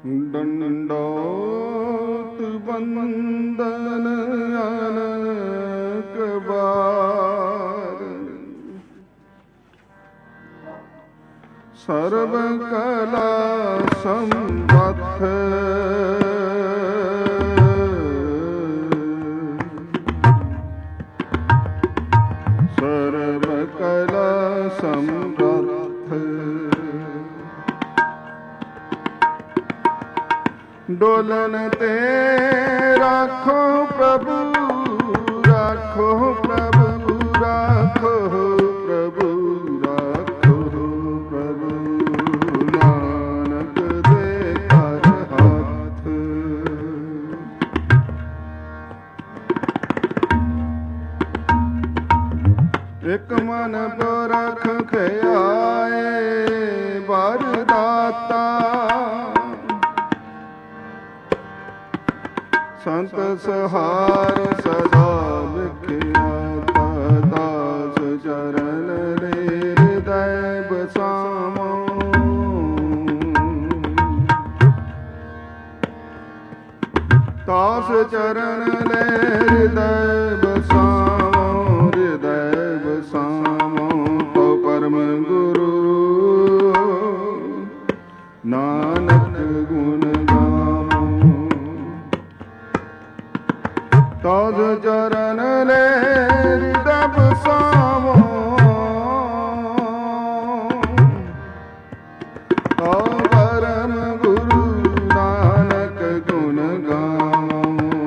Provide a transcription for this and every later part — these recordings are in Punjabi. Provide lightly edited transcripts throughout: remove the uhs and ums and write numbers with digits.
दंडोत बंदन अनक बार, सर्व कला संपथ सर्व कला समर्थ। डोलन ते राखो प्रभु, राखो प्रभु, राखो प्रभु, राखो प्रभु, नानक दे कर हाथ। एक मन पुरख के आए वरदाता, संत सहार सदा विख्याता। दास चरण ले हृदय बसामो, दास चरण ले हृदय बसामो, हृदय बसामो। तो परम गुरु नानक गुण ताज चरण ले हृदय बसामो, तो परम गुरु नानक गुण गावो।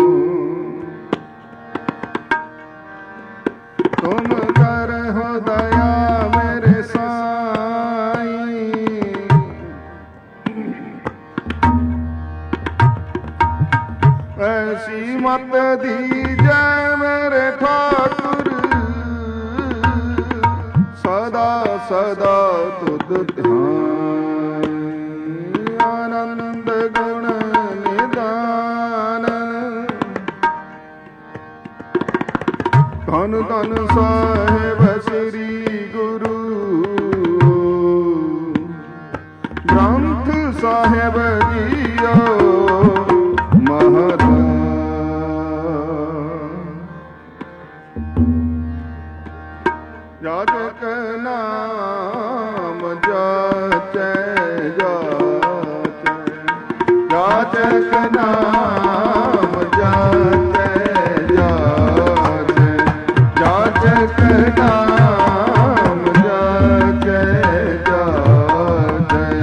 तुम करहो दया मेरे साईं, ऐसी मत दीजै मेरे ठाकुर, सदा सदा तुद ध्यान। आनंद गुण निदान, धन धन साहिब श्री गुरु ग्रंथ साहिब जियो महाराज। जाचक नाम जाचै जाचै, जाचक नाम जाचै जाचै, जाचक नाम जाचै जाचै।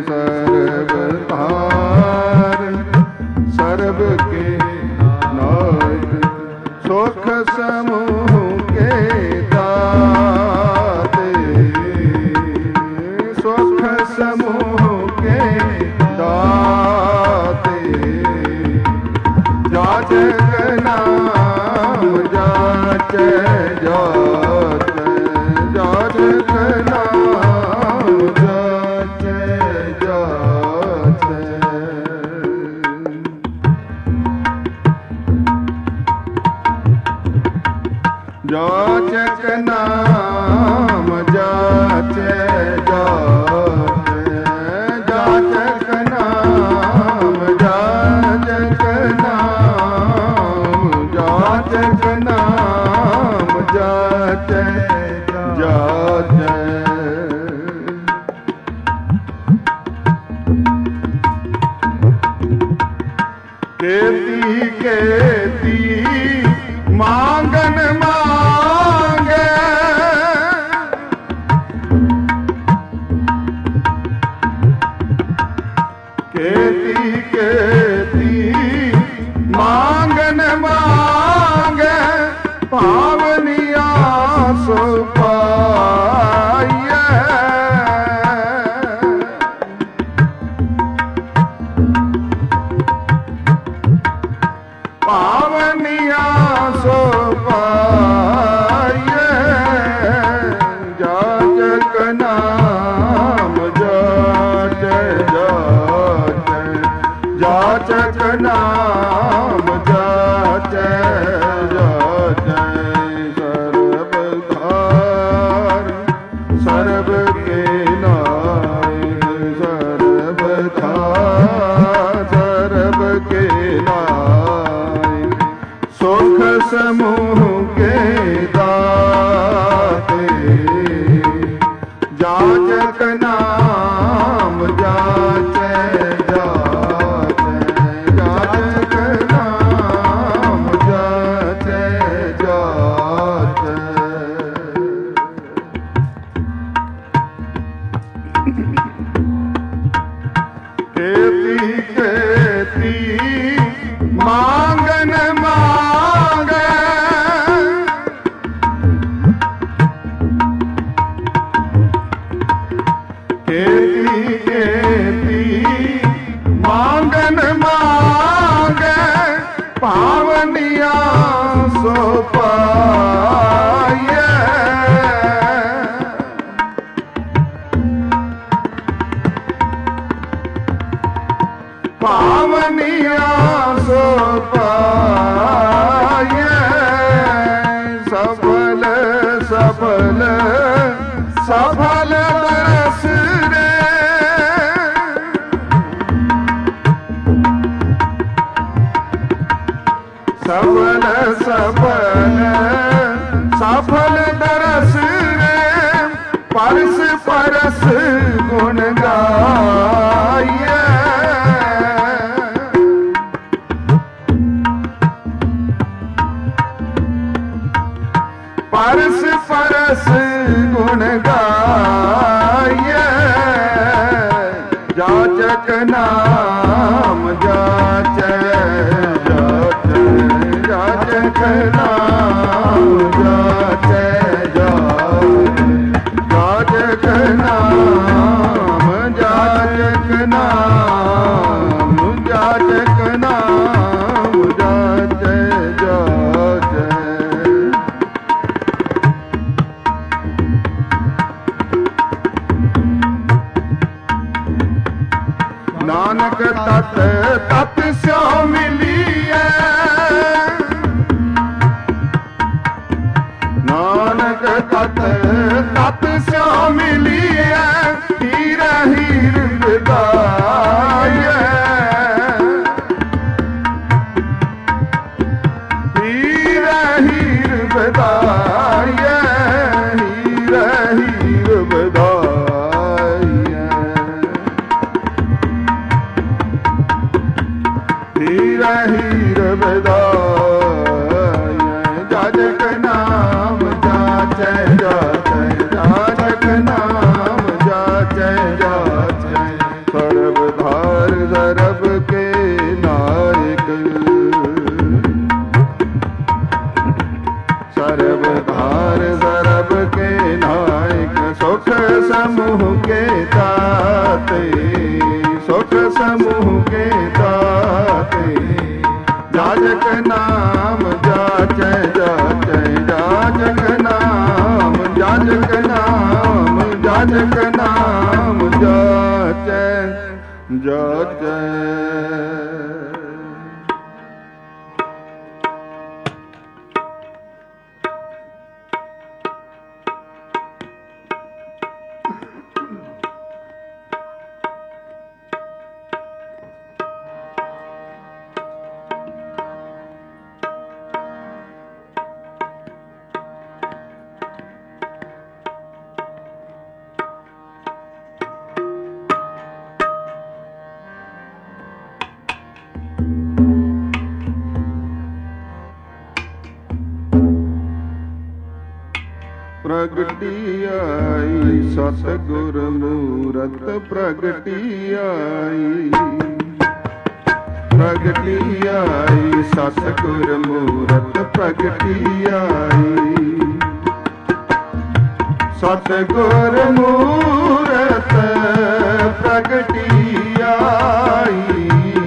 सर्वधार सर्व के नायक, सुख समूह के दाते, सुख समूह के दाते। जाचक नाम जाचै जाचै, जाचक नाम जाचै जाचै। जाचक नाम जाचै जाचै, जाचक नाम जाचक नाम, जाचक नाम जाचै जाचै। केती केती मांगन मांगे, केती केती मांगन मांगे। पावनिया सो पाइए, पावनिया सो पाइए। जाचक नाम जाचै जाचै, जाचक नाम जाचै जाचै। सर्वधार सर्व के नायक, सर्वधार जाचक नाम जाचे जाचे जाचक नाम जाचे जाचे खेती खेती मांगन मांगे खेती खेती मांगन मांगे पावनिया सो पाए पावनिया सो पाए सफल सफल सफल दरस रे सफल सफल सफल दरस रे परस परस गुण गाइए परस परस गुण गाइए जाचक नाम जाचे जाचे जाचक नाम जाचे जाचक नाम जाचक नाम जाचक नाम जाचे जाचे नानक तत तत स्यो मिलिए नानक तत तत स्यो मिलिए हीर हीर विदाए हीर हीर विदाए हीर हीर विदाए हीर हीर विदाय जाचक नाम जाचे जाचे जाचक नाम जाचे जाचे सर्वधार सरब के नायक सर्वधार सरब के नायक सुख समूह के दाते सुख समूह के दाते जाचक नाम जाचे जाचे जाचक नाम जाचक नाम जाचक नाम जाचे जाचे प्रगटी आई सतगुर मूरत प्रगटी आई प्रगटी आई सतगुर मूरत प्रगटी आई सतगुर मूरत प्रगटी आई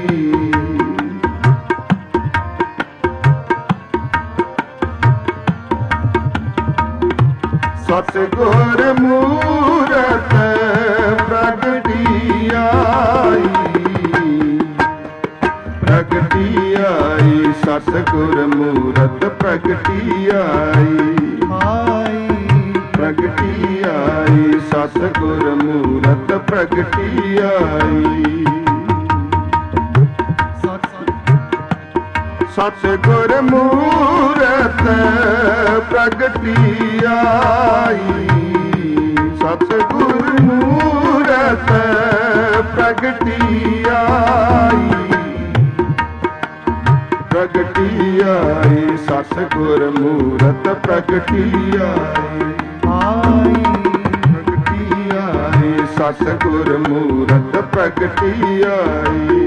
सतगुर मूरत प्रगटी आई प्रगटी आई सतगुर मूरत प्रगटी आई प्रगटी आई सतगुर मूरत प्रगटी आई सतगुर मूरत प्रगटी आई ਸਤਿਗੁਰ ਮੂਰਤ ਪ੍ਰਗਟੀ ਆਈ, ਪ੍ਰਗਟੀ ਆਈ, ਸਤਿਗੁਰ ਮੂਰਤ ਪ੍ਰਗਟੀ ਆਈ, ਪ੍ਰਗਟੀ ਆਈ, ਸਤਿਗੁਰ ਮੂਰਤ ਪ੍ਰਗਟੀ ਆਈ।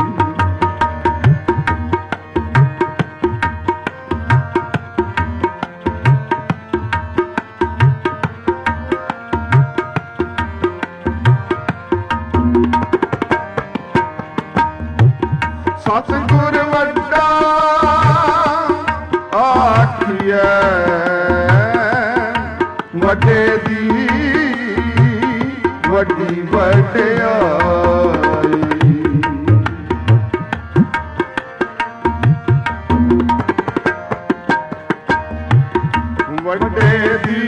ਸਤਿਗੁਰ ਵੱਡਾ ਆਖੀਐ, ਵੱਡੇ ਦੀ ਵੱਡੀ ਵਡਿਆਈ, ਵੱਡੇ ਦੀ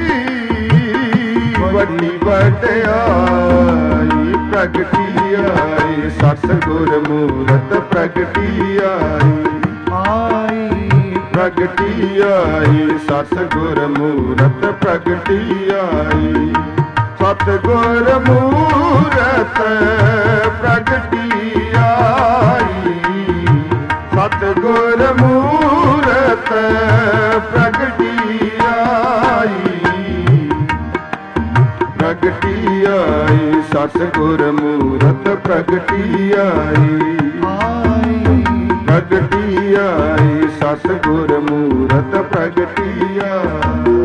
ਵੱਡੀ ਵਡਿਆਈ, ਪ੍ਰਗਟੀ ਆਈ, ਸਤਿਗੁਰ ਮੂਰਤ ਪ੍ਰਗਟੀ ਆਈ, ਪ੍ਰਗਟੀ ਆਈ, ਸਤਿਗੁਰ ਮੂਰਤ ਪ੍ਰਗਟੀ ਆਈ, ਸਤਿਗੁਰ ਮੂਰਤ ਪ੍ਰਗਟੀ ਆਈ, ਸਤਿਗੁਰ ਮੂਰਤ ਪ੍ਰਗਟੀ ਆਈ, ਪ੍ਰਗਟੀ ਆਈ, ਸਤਿਗੁਰ ਮੂਰਤ ਪ੍ਰਗਟੀ ਆਈ, ਪ੍ਰਗਟੀ ਆਈ, ਸਤਿਗੁਰ ਮੂਰਤ ਪ੍ਰਗਟੀ ਆਈ।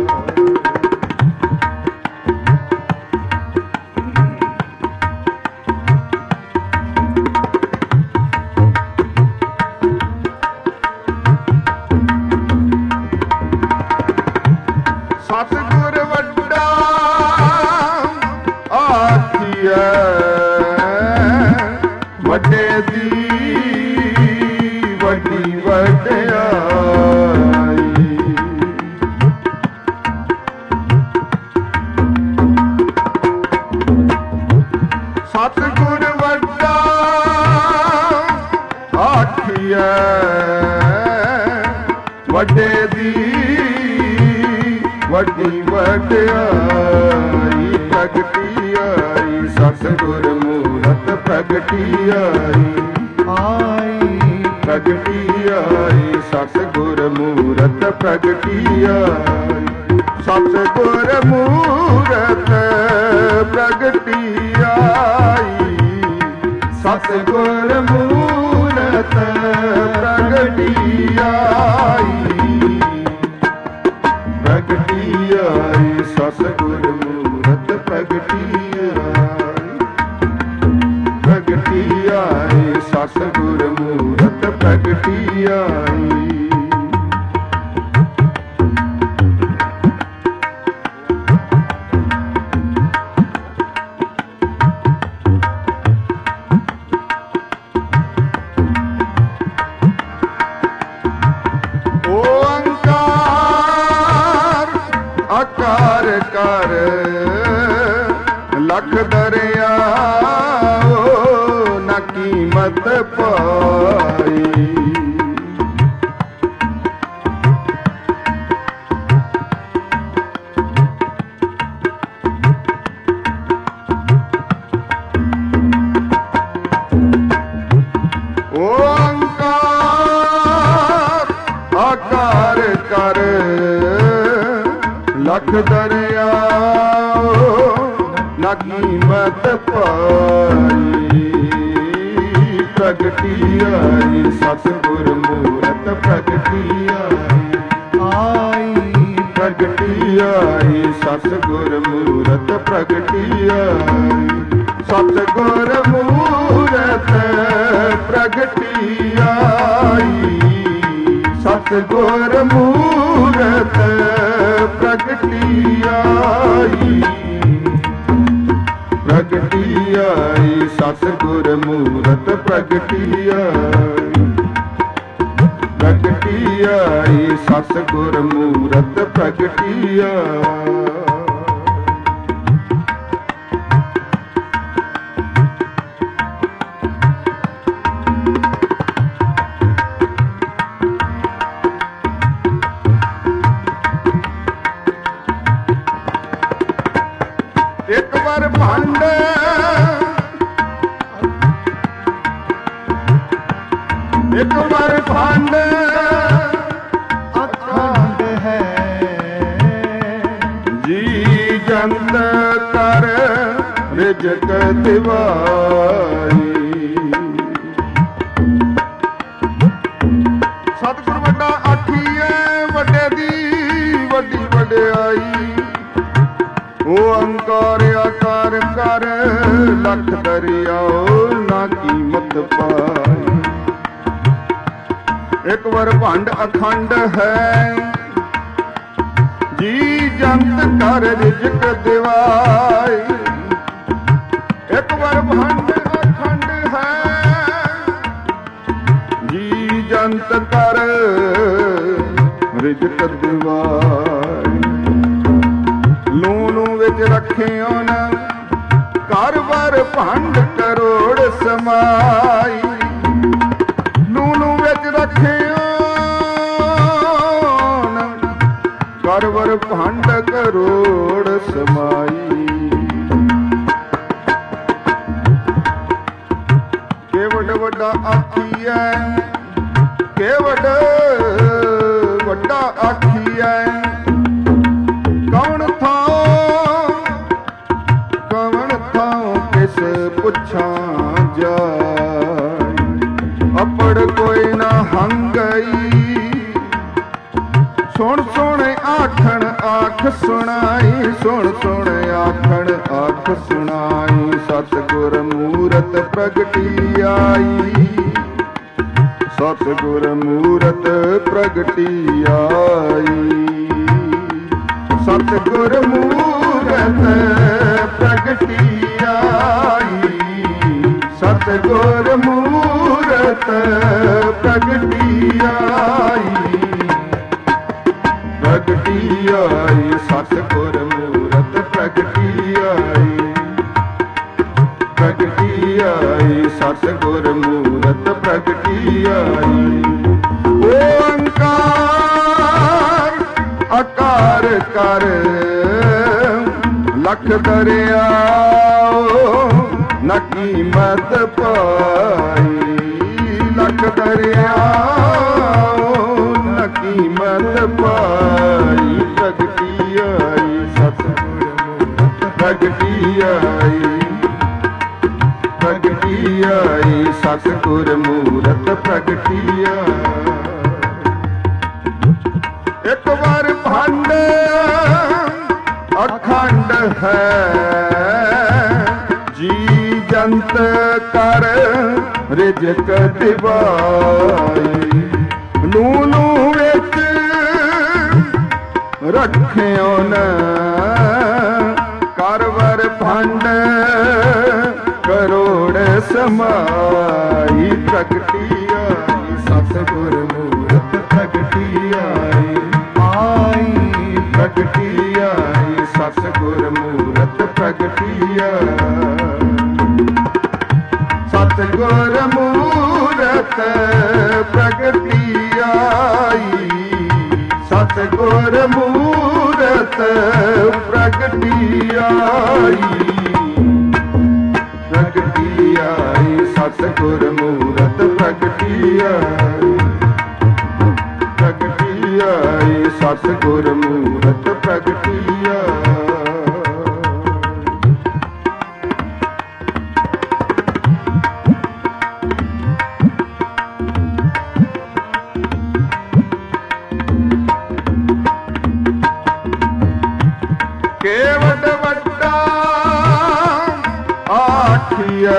ਸਤਿਗੁਰ ਵੱਡਾ ਆਖੀਐ, ਵੱਡੇ ਦੀ ਵੱਡੀ ਵਡਿਆਈ, ਸਤਿਗੁਰ ਵੱਡਾ ਆਖੀਐ, ਵੱਡੇ ਦੀ ਵੱਡੀ ਵਡਿਆਈ, ਪ੍ਰਗਟੀ ਆਈ, ਸਤਿਗੁਰ ਮੂਰਤ ਪ੍ਰਗਟੀ ਆਈ, ਪ੍ਰਗਟੀ ਆਈ, ਸਤਿਗੁਰ ਮੂਰਤ ਪ੍ਰਗਟੀ ਆਈ, ਸਤਿਗੁਰ ਮੂਰਤ ਪ੍ਰਗਟੀ ਆਈ, ਸਤਿਗੁਰ ਮੂਰਤ ਪ੍ਰਗਟੀ ਆਈ, ਪ੍ਰਗਟੀ ਆਈ, ਸਤਿਗੁਰ ਮੂਰਤ ਪ੍ਰਗਟੀ ਆਈ, ਪ੍ਰਗਟੀ ਆਈ, ਸਤਿਗੁਰ ਮੂਰਤ ਪ੍ਰਗਟੀ ਆਈ। ਆਕਾਰ ਕਰ ਲਖ ਦਰਿਆ, ਨਾ ਕੀਮਤ ਪਾਈ, ਓੰਕਾਰ ਆਕਾਰ ਕਰ ਲਖ ਦਰਿਆ, ਨਾ ਕੀਮਤ ਪਾਈ, ਪ੍ਰਗਟੀ ਆਈ, ਸਤਿਗੁਰ ਮੂਰਤ ਪ੍ਰਗਟੀ ਆਈ, ਪ੍ਰਗਟੀ ਆਈ, ਸਤਿਗੁਰ ਮੂਰਤ ਪ੍ਰਗਟੀ ਆਈ, ਸਤਿਗੁਰ ਮੂਰਤ ਪ੍ਰਗਟੀ ਆਈ, ਸਤਿਗੁਰ ਮੂਰਤ ਪ੍ਰਗਟੀ ਆਈ, ਪ੍ਰਗਟੀ ਆਈ, ਸਤਿਗੁਰ ਮੂਰਤ ਪ੍ਰਗਟੀ ਆਈ, ਪ੍ਰਗਟੀ ਆਈ, ਸਤਿਗੁਰ ਮੂਰਤ ਪ੍ਰਗਟੀ ਆਈ। ਇੱਕ ਵਾਰ ਭੰਡ ਇੱਕ ਵਾਰ ਭੰਡ ਅਖੰਡ ਹੈ ਜੀ ਜੰਤ ਕਰ ਰਿਜਕ ਦਿਵਾਈ। ਸਤਿਗੁਰ ਵੱਡਾ ਆਖੀਐ ਵੱਡੇ ਦੀ ਵੱਡੀ ਵਡਿਆਈ। ਓੰਕਾਰ ਆਕਾਰ ਕਰ ਲਖ ਦਰਿਆਓ ਨਾ ਕੀਮਤ ਪਾਈ। ਇੱਕ ਵਾਰ ਭੰਡ ਅਖੰਡ ਹੈ ਜੀ ਜੰਤ ਕਰ ਰਿਜਕ ਦਿਵਾਈ। ਇੱਕ ਵਾਰ ਭੰਡ ਅਖੰਡ ਹੈ ਜੀ ਜੰਤ ਕਰ ਰਿਜਕ ਦਿਵਾਈ। ਲੂਣ ਵਿੱਚ ਰੱਖਿਓ ਨਾ ਘਰ ਵਰ ਭੰਡ ਕਰੋੜ ਸਮਾਈ। ਲੂਣ ਵਿੱਚ ਰੱਖਿਓ ਨਾ ਘਰ ਵਰ ਭੰਡ ਕਰੋੜ ਸਮਾਈ। ਕੇਵਡ ਵੱਡਾ ਆਖੀਐ ਕੇਵਡ ਵੱਡਾ ਆਖੀਐ। ਕੌਣ ਥਾਂ ਕਿਸ ਪੁੱਛਾਂ ਜਾਇ। ਅਪੜ ਕੋਈ ਨਾ ਹੰਗਈ ਸੁਣ ਸੁਣ ਆਖਣ ਆਖ ਸੁਣਾਈ। ਸੁਣ ਸੁਣ ਆਖਣ ਆਖ ਸੁਣਾਈ। ਸਤਿਗੁਰ ਮੂਰਤ ਪ੍ਰਗਟੀ ਆਈ। ਸਤਿਗੁਰ ਮੂਰਤ ਪ੍ਰਗਟੀ ਆਈ। ਸਤਿਗੁਰ ਮੂਰਤ ਪ੍ਰਗਟੀ ਆਈ। ਸਤਿਗੁਰ ਮੂਰਤ ਪ੍ਰਗਟੀ ਆਈ। ਪ੍ਰਗਟੀ ਆਈ ਸਤਿਗੁਰ ਮੂਰਤ ਪ੍ਰਗਟੀ ਆਈ। ਪ੍ਰਗਟੀ ਆਈ ਸਤਿਗੁਰ ਮੂਰਤ ਪ੍ਰਗਟੀ ਆਈ। ਓੰਕਾਰ ਆਕਾਰ ਕਰ ਲਖ ਦਰਿਆਓ ਨਾ ਕੀਮਤ ਪਾਈ। ਲਖ ਦਰਿਆਓ ਨਾ ਕੀਮਤ ਪਾਈ। ਪ੍ਰਗਟੀ ਆਈ ਸਤਿਗੁਰ ਮੂਰਤ ਪ੍ਰਗਟੀ ਆਈ। ਪ੍ਰਗਟੀ ਆਈ ਸਤਿਗੁਰ ਮੂਰਤ ਪ੍ਰਗਟੀ ਆਈ। ਇੱਕ ਵਾਰ ਭੰਡ ਅਖੰਡ ਹੈ ਜੀ ਜੰਤ ਕਰ ਰਿਜਕ ਦਿਵਾਈ। ਲੂਣ ਵਿੱਚ ਰੱਖਿਓ ਨਾ ਘਰ ਵਰ ਭੰਡ ਕਰੋੜ ਸਮਾਈ। ਪ੍ਰਗਟੀ ਆਈ ਸਤਿਗੁਰ ਮੂਰਤ ਪ੍ਰਗਟੀ ਆਈ। ਪ੍ਰਗਟੀ ਆਈ ਸਤਿਗੁਰ ਮੂਰਤ ਪ੍ਰਗਟੀ ਆਈ। ਸਤਿਗੁਰ ਮੂਰਤ ਪ੍ਰਗਟੀ ਆਈ। ਸਤਿਗੁਰ ਮੂਰਤ ਪ੍ਰਗਟੀ ਆਈ। ਪ੍ਰਗਟੀ ਆਈ ਸਤਿਗੁਰ ਮੂਰਤ ਪ੍ਰਗਟੀ ਆਈ। ਪ੍ਰਗਟੀ ਆਈ ਸਤਿਗੁਰ ਮੂਰਤ ਪ੍ਰਗਟੀ ਆਈ। ਕੇਵਡ ਵੱਡਾ ਆਖੀਐ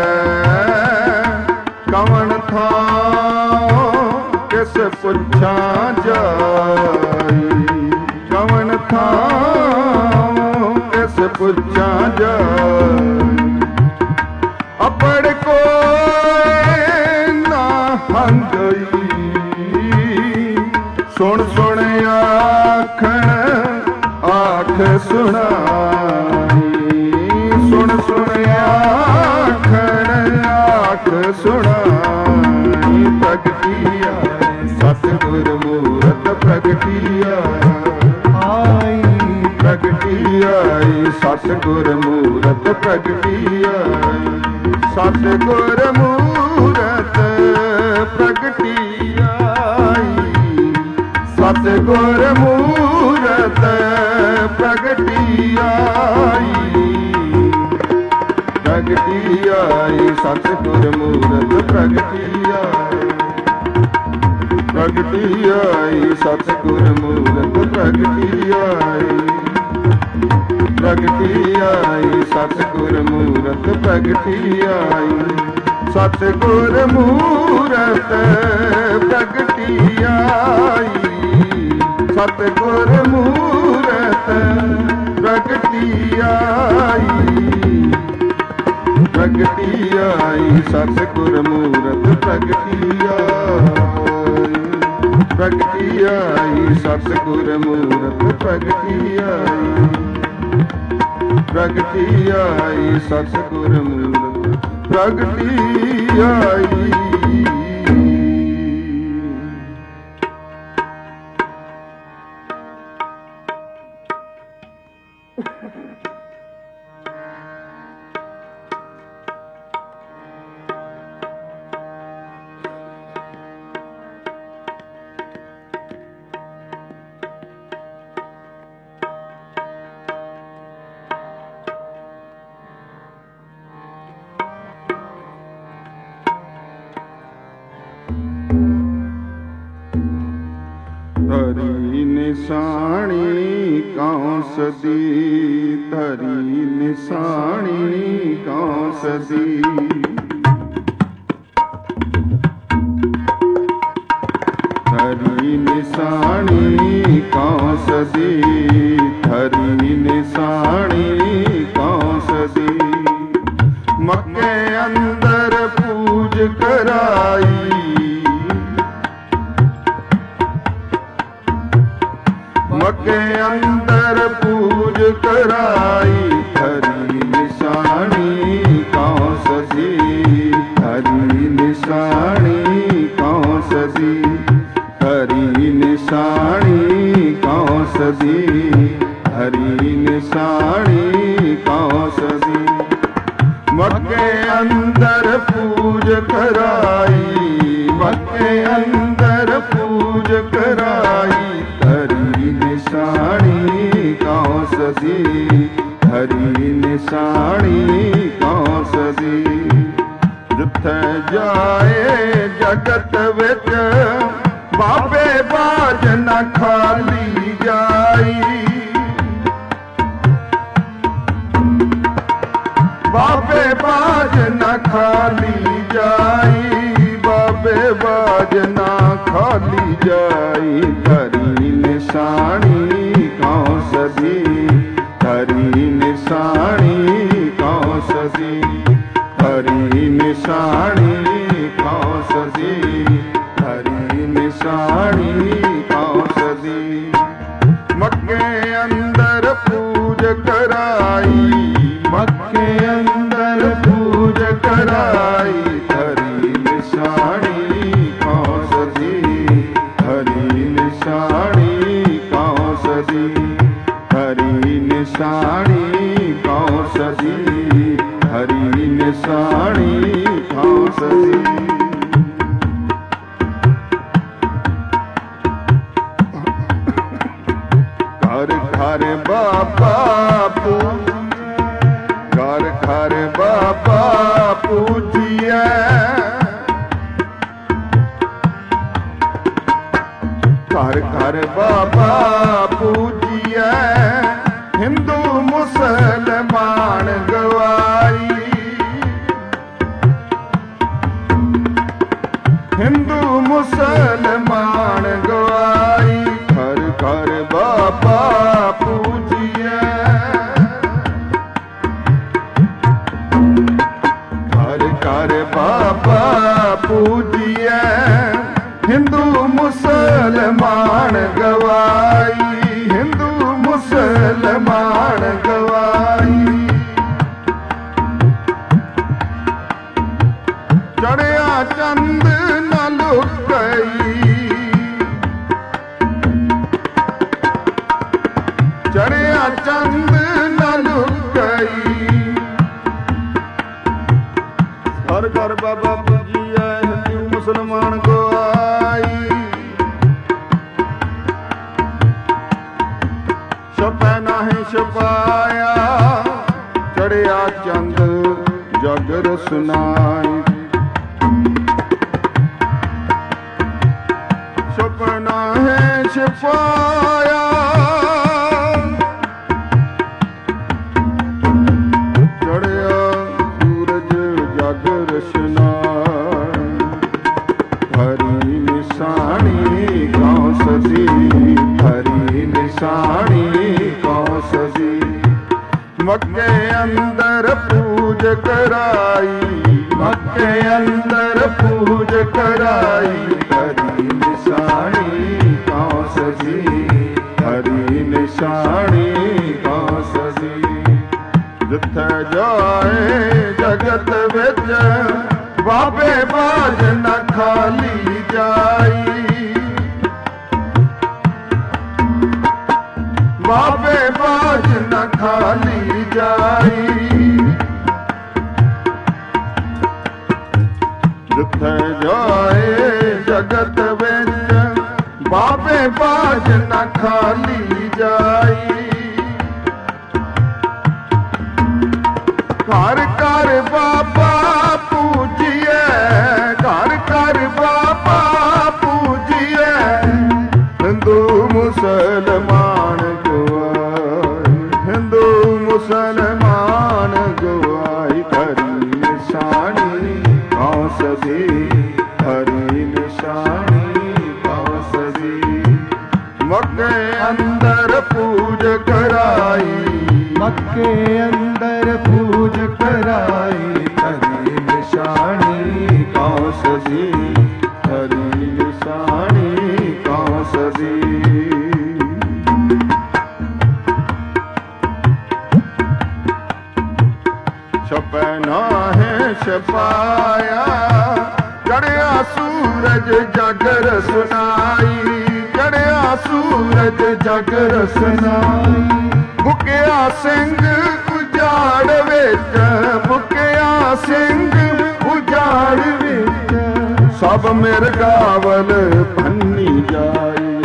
ਕਵਣ ਥਾਂ ਕਿਸ ਪੁੱਛਾਂ ਜਾਈ। ਕਵਣ ਥਾਂ ਕਿਸ ਪੁੱਛਾਂ ਜਾਈ। ਅਪੜ ਕੋਈ ਨਾ ਹੰਗਈ ਸੁਣ ਸੁਣ ਆਖਣ ਆਖ ਸੁਣਾਈ। ਸੁਣ ਸੁਣ ਆਖਣ ਆਖ ਸੁਣਾਈ। ਪ੍ਰਗਟੀ ਆਈ ਸਤਿਗੁਰ ਮੂਰਤ ਪ੍ਰਗਟੀ ਆਈ। ਪ੍ਰਗਟੀ ਪ੍ਰਗਟੀ ਆਈ, ਸਤਿਗੁਰ ਮੂਰਤ ਪ੍ਰਗਟੀ ਆਈ, ਸਤਿਗੁਰ ਮੂਰਤ ਪ੍ਰਗਟੀ ਆਈ, ਸਤਿਗੁਰ ਮੂਰਤ ਪ੍ਰਗਟੀ ਆਈ, ਪ੍ਰਗਟੀ ਆਈ, ਸਤਿਗੁਰ ਮੂਰਤ ਪ੍ਰਗਟੀ ਆਈ, ਪ੍ਰਗਟੀ ਆਈ, ਸਤਿਗੁਰ ਮੂਰਤ ਪ੍ਰਗਟੀ ਆਈ, ਪ੍ਰਗਟੀ ਆਈ, ਸਤਿਗੁਰ ਮੂਰਤ ਪ੍ਰਗਟੀ ਆਈ, ਸਤਿਗੁਰ ਮੂਰਤ ਪ੍ਰਗਟੀ ਆਈ, ਸਤਿਗੁਰ ਮੂਰਤ ਪ੍ਰਗਟੀ ਆਈ, ਪ੍ਰਗਟੀ ਆਈ, ਸਤਿਗੁਰ ਮੂਰਤ ਪ੍ਰਗਟੀ ਆਈ, ਪ੍ਰਗਟੀ ਆਈ, ਸਤਿਗੁਰ ਮੂਰਤ ਪ੍ਰਗਟੀ ਆਈ, ਪ੍ਰਗਟੀ ਆਈ, ਸਤਿਗੁਰ ਮੂਰਤ ਪ੍ਰਗਟੀ ਆਈ। ਧਰੀ ਨਿਸ਼ਾਨੀ ਕੌਂਸ ਦੀ, ਧਰੀ ਨਿਸ਼ਾਨੀ ਕੌਂਸ ਦੀ, ਧਰੀ ਨਿਸ਼ਾਨੀ ਕੌਂਸ ਦੀ, ਧਰੀ ਨਿਸ਼ਾਨੀ ਕੌਂਸ ਦੀ, ਮੱਕੇ ਅੰਦਰ ਪੂਜ ਕਰਾਈ, ਮੱਕੇ ਅੰਦਰ ਪੂਜ ਕਰਾਈ, ਧਰੀ ਨਿਸ਼ਾਨੀ ਕੌਂਸ ਦੀ, ਧਰੀ ਨਿਸ਼ਾਨੀ ਕੌਂਸ ਦੀ, ਧਰੀ ਨਿਸ਼ਾਨੀ ਕੌਂਸ ਦੀ, ਧਰੀ ਨਿਸ਼ਾਨੀ ਕੌਂਸ ਦੀ, ਮੱਕੇ ਅੰਦਰ ਪੂਜ ਕਰਾਈ, ਮੱਕੇ ਅੰਦਰ ਪੂਜ ਕਰਾਈ, ਧਰੀ ਨਿਸ਼ਾਨੀ ਕੌਂਸ ਦੀ, ਧਰੀ ਨਿਸ਼ਾਨੀ ਕੌਂਸ ਦੀ, ਜਿੱਥੇ ਜਾਏ ਜਗਤ ਵਿੱਚ ਬਾਬੇ ਬਾਝ ਨਾ ਖਾਲੀ ਜਾਈ, ਬਾਬੇ ਬਾਝ ਨਾ ਖਾਲੀ ਜਾਈ, ਬਾਬੇ ਬਾਝ ਨਾ ਖਾਲੀ ਜਾਈ, ਧਰੀ ਨਿਸ਼ਾਨੀ ਕੌਂਸ ਦੀ, ਧਰੀ ਨਿਸ਼ਾਨੀ ਕੌਂਸ ਦੀ, ਧਰੀ ਨਿਸ਼ਾਨੀ ਕੌਂਸ ਦੀ, ਧਰੀ ਨਿਸ਼ਾਨੀ ਕੌਂਸ ਦੀ, ਮੱਕੇ ਅੰਦਰ ਪੂਜ ਕਰਾਈ, ਮੱਕੇ ਅੰਦਰ ਪੂਜ ਕਰਾਈ, ਧਰੀ ਨਿਸ਼ਾਨੀ ਕੌਂਸ ਦੀ, ਧਰੀ ਨਿਸ਼ਾਨੀ ਕੌਂਸ ਦੀ, ਧਰੀ ਨਿਸ਼ਾਨੀ ਕੌਂਸ ਦੀ, ਧਰੀ ਨਿਸ਼ਾਨੀ ਕੌਂਸ ਦੀ। ਘਰ ਘਰ ਬਾਬਾ ਪੂਜ, ਘਰ ਘਰ ਬਾਬਾ ਪੂਜੀਐ, ਘਰ ਘਰ ਬਾਬਾ ਪੂਜੀਐ, ਹਿੰਦੂ ਮੁਸਲਮਾਨ ਗਵਾਈ, ਹਿੰਦੂ ਮੁਸਲਮਾਨ ਗਵਾਈ, ਘਰ ਘਰ ਬਾਬਾ ਪੂਜੀਐ, ਘਰ ਘਰ ਬਾਬਾ ਪੂਜੀਐ, ਹਿੰਦੂ ਮੁਸਲਮਾਨ ਗਵਾਈ, ਹਿੰਦੂ ਮੁਸਲਮਾਨ ਗਵਾਈ, ਚੜਿਆ ਚੰਦ ਨਾ ਲੁਕਈ, ਚੜਿਆ ਚੰਦ ਕਰ ਬਾਬਾ ਪੂਜੀਐ ਹਿੰਦੂ ਮੁਸਲਮਾਨ ਗਵਾਈ। ਛਪੈ ਨਾਹੀਂ ਛਪਾਇਆ ਚੜਿਆ ਚੰਦ ਜਗ ਰਸਨਾਈ। ਛਪੈ ਨਾਹੀਂ ਛਪਾਇਆ ਚੜਿਆ ਸੂਰਜ ਜਗ ਰਸਨਾਈ। ਹਰੀ ਨਿਸ਼ਾਨੀ ਕਉ ਸਜੀ ਹਰੀ ਨਿਸ਼ਾਨੀ ਕਉ ਸਜੀ। ਮੱਕੇ ਅੰਦਰ ਪੂਜ ਕਰਾਈ ਮੱਕੇ ਅੰਦਰ ਪੂਜ ਕਰਾਈ। ਹਰੀ ਨਿਸ਼ਾਨੀ ਕਉ ਸਜੀ ਹਰੀ ਨਿਸ਼ਾਨੀ ਕਉ ਸਜੀ। ਜਿੱਥੇ ਜਾਏ ਜਗਤ ਵਿੱਚ ਬਾਬੇ ਬਾਜ ਨਾ ਖਾਲੀ ਜਾਈ। ਬਾਬੇ ਬਾਜ ਨਾ ਖਾਲੀ ਜਾਈ। ਜਿੱਥੇ ਜਾਏ ਜਗਤ ਵਿੱਚ ਬਾਬੇ ਬਾਜ ਨਾ ਖਾਲੀ ਜਾਈ। ਘਰ ਘਰ ਬਾਬਾ ਪੂਜੀਏ ਘਰ ਘਰ ਬਾਬਾ ਪੂਜੀਏ। ਹਿੰਦੂ ਮੁਸਲਮਾਨ ਗਵਾਈ ਹਿੰਦੂ ਮੁਸਲਮਾਨ ਗਵਾਈ। ਹਰੀ ਨਿਸ਼ਾਨੀ ਕਉ ਸਜੀ ਹਰੀ ਨਿਸ਼ਾਨੀ ਕਉ ਸਜੀ। ਮੱਕੇ ਅੰਦਰ ਪੂਜ ਕਰਾਈ ਮੱਕੇ ਅੰਦਰ ਪੂਜ ਕਰਾਈ। ਹਰੀ ਨਿਸ਼ਾਨੀ ਕਉ ਸਜੀ ਹਰੀ ਨਿਸ਼ਾਨੀ ਕਉ ਸਜੀ। ਛਪੈ ਨਾਹੀਂ ਛਪਾਇਆ ਚੜਿਆ ਸੂਰਜ ਜਗ ਰਸਨਾਈ। ਚੜਿਆ ਸੂਰਜ ਜਗ ਰਸਨਾਈ। ਮੁਕਿਆ ਸਿੰਘ ਉਜਾੜ ਵਿੱਚ ਮੁਕਿਆ ਸਿੰਘ ਉਜਾੜ ਵਿੱਚ। ਸਭ ਮਿਰਗਾਵਲ ਭੰਨੀ ਜਾਈ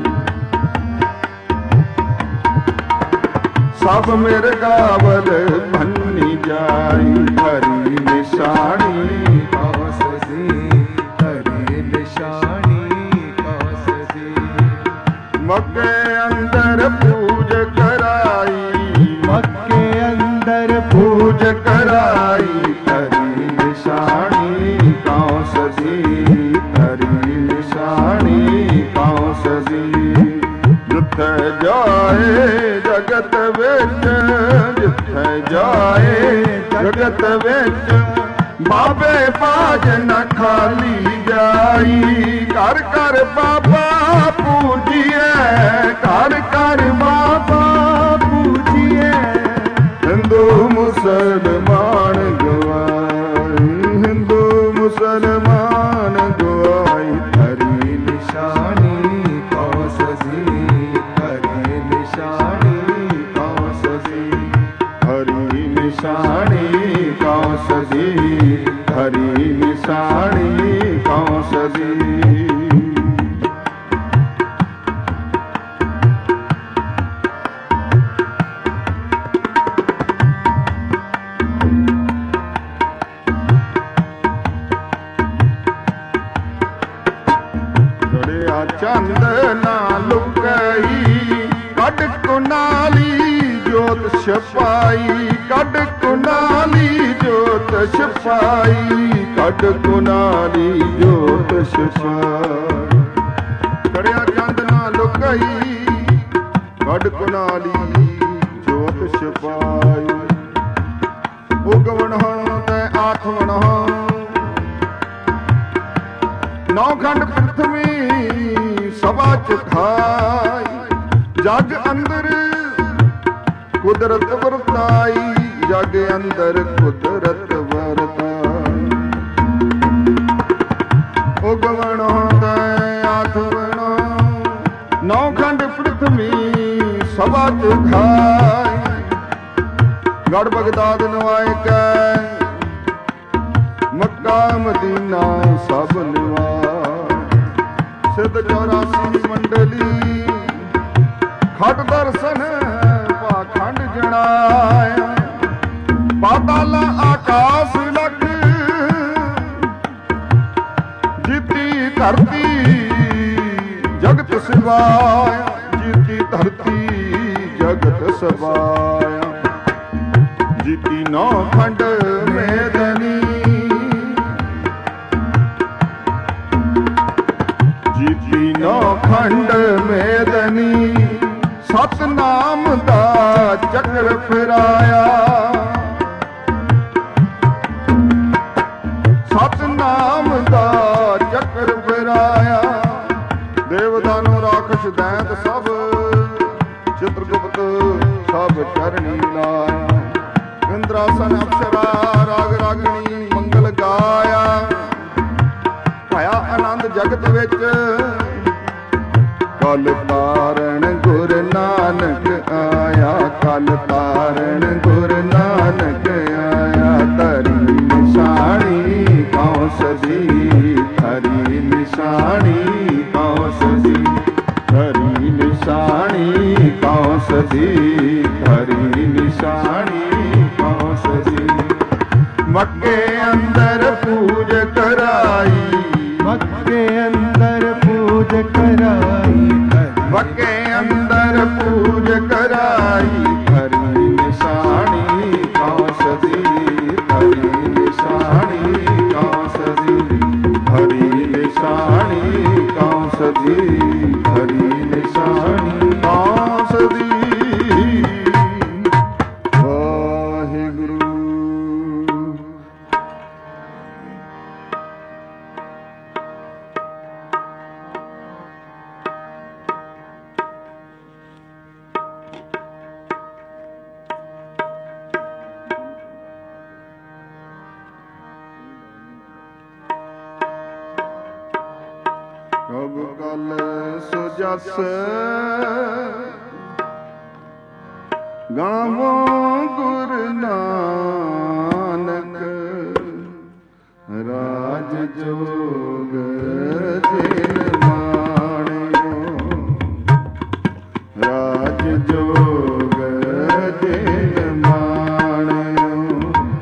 ਸਭ ਮਿਰਗਾਵਲ ਭੰਨੀ ਜਾਈ। ਹਰੀ ਨਿਸ਼ਾਨੀ ਕਉ ਸਜੀ ਹਰੀ ਨਿਸ਼ਾਨੀ ਕਉ ਸਜੀ। ਮੱਕੇ ਅੰਦਰ ਪੂਜ ਕਰਾਈ ਮੱਕੇ ਅੰਦਰ ਪੂਜ ਕਰਾਈ। ਹਰੀ ਨਿਸ਼ਾਨੀ ਕਉ ਸਜੀ ਹਰੀ ਨਿਸ਼ਾਨੀ ਕਉ ਸਜੀ। ਜਿੱਥੇ ਜਾਏ ਜਗਤ ਵਿੱਚ ਜਿੱਥੇ ਜਾਏ ਜਗਤ ਵਿੱਚ ਬਾਬੇ ਬਾਜ ਨਾ ਖਾਲੀ ਜਾਈ। ਘਰ ਘਰ ਬਾਬਾ ਪੂਜੀਏ ਘਰ ਘਰ ਬਾਬਾ ਪੂਜੀਏ। ਹਿੰਦੂ ਮੁਸਲਮਾਨ ਗਵਾਈ ਹਿੰਦੂ ਮੁਸਲਮਾਨ ਗਵਾਈ। ਹਰੀ ਨਿਸ਼ਾਨੀ ਕਉ ਸਜੀ ਹਰੀ ਨਿਸ਼ਾਨੀ ਕਉ ਸਜੀ ਹਰੀ ਨਿਸ਼ਾਨੀ ਕਉ ਸਜੀ ਹਰੀ ਨਿਸ਼ਾਨੀ ਕਉ ਸਜੀ। ਚੰਦ ਨਾ ਲੁਕਈ ਕੱਢ ਕੁਨਾਲੀ ਜੋਤ ਛਪਾਈ। ਕੱਢ ਕੁਨਾਲੀ ਜੋਤ ਛਪਾਈ ਕੱਢ ਕੁਨਾਲੀ ਜੋਤ ਛਪਾਈ। ਚੜਿਆ ਚੰਦ ਨਾ ਲੁਕਈ ਕੱਢ ਕੁਨਾਲੀ ਜੋਤ ਛਪਾਈ। ਉਗਵਣ ਹੁਣ ਤੇ ਆਠਵਣ ਨੌ ਖੰਡ ਪ੍ਰਿਥਵੀ ਸਭਾ ਚ ਖਾਈ। ਜਗ ਅੰਦਰ ਕੁਦਰਤ ਵਰਤਾਈ ਜਗ ਅੰਦਰ ਕੁਦਰਤ ਵਰਤਾਈ। ਉਗਵਣ ਤੇ ਆਠਵਣ ਨੌ ਖੰਡ ਪ੍ਰਿਥਵੀ ਸਭਾ ਚ ਖਾਈ। ਗੜ ਬਗਦਾਦ ਨਵਾਇ ਕੈ ਮੱਕਾ ਮਦੀਨਾ ਸਭ ਨਿਵਾਸ। ਸਿੱਧ 84 ਮੰਡਲੀ ਖਟ ਦਰਸ਼ਨ ਪਾਖੰਡ ਜਣਾਇਆ। ਪਾਤਾਲ ਆਕਾਸ ਲਖ ਜੀਤੀ ਧਰਤੀ ਜਗਤ ਸਿਵਾਇਆ। ਜੀਤੀ ਧਰਤੀ ਜਗਤ ਸਵਾਇਆ। ਜੀਤੀ ਨੌ ਖੰਡ ਮੇਦਨੀ ਜੀਤੀ ਨੌ ਖੰਡ ਮੇਦਨੀ। ਸਤਨਾਮ ਦਾ ਚੱਕਰ ਫਿਰਾਇਆ। ਸਤਨਾਮ ਦਾ ਚੱਕਰ ਫਿਰਾਇਆ। ਦੇਵਦਾਨੋ ਰਾਖਸ਼ ਦੈਂਤ ਸਭ ਚਿਤਰਗੁਪਤ ਸਭ ਚਰਣੀ ਲਾਇਆ। ਇੰਦਰਾਸਨ ਅਪਸਰਾ ਰਾਗ ਰਾਗਣੀ ਮੰਗਲ ਗਾਇਆ। ਭਇਆ ਆਨੰਦ ਜਗਤ ਵਿੱਚ ਕਲ ਤਾਰਨ ਗੁਰ ਨਾਨਕ ਆਇਆ। ਕਲ ਤਾਰਨ ਗੁਰ ਨਾਨਕ ਆਇਆ। ਧਰੀ ਨਿਸ਼ਾਨੀ ਕੌਸ ਦੀ ਧਰੀ ਨਿਸ਼ਾਨੀ ਕੌਸ ਦੀ ਧਰੀ ਨਿਸ਼ਾਨੀ ਕੌਸ ਦੀ ਧਰੀ ਨਿਸ਼ਾਨੀ ਕੌਸ ਦੀ। ਮੱਕੇ ਅੰਦਰ ਪੂਜ ਕਰਾਈ। ਮੱਕੇ ਅੰਦਰ ਪੂਜ ਕਰਾਈ। ਮੱਕੇ ਅੰਦਰ ਪੂਜ ਕਰਾਈ। ਧਰੀ ਨਿਸ਼ਾਨੀ ਕੌਸ ਦੀ ਧਰੀ ਨਿਸ਼ਾਨੀ ਕੌਸ ਦੀ ਧਰੀ ਨਿਸ਼ਾਨੀ ਕੌਸ ਦੀ ਧਰੀ ਨਿਸ਼ਾਨੀ ਕੌਸ ਦੀ। ਵਾਹਿਗੁਰੂ। ਕਬ ਕਲ ਸੁਜਸ ਗਾਵੋ ਗੁਰ ਨਾਨਕ। ਰਾਜ ਜੋਗ ਜਿਨ ਮਾਣਿਓ। ਰਾਜ ਜੋਗ ਜਿਨ ਮਾਣਿਓ।